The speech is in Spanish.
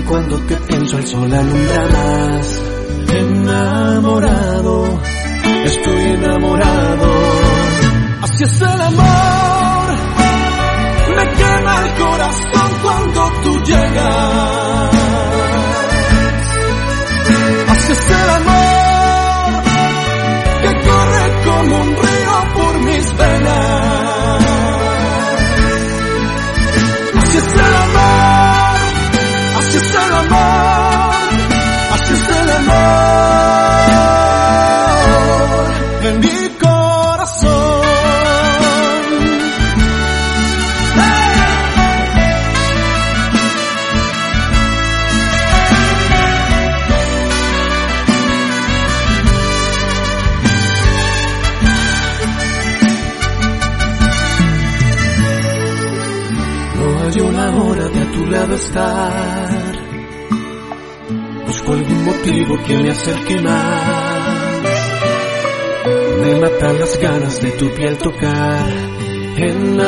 cuando te pienso el sol alumbra más. Enamorado, estoy enamorado. Así es el amor, me quema el corazón cuando tú llegas. Así es el amor, que corre como un río por mis venas. Así es el amor, así es el amor, así es el amor en mi corazón. No hallo la hora de a tu lado estar. Busco algún motivo que me acerque más. Me matan las ganas de tu piel tocar.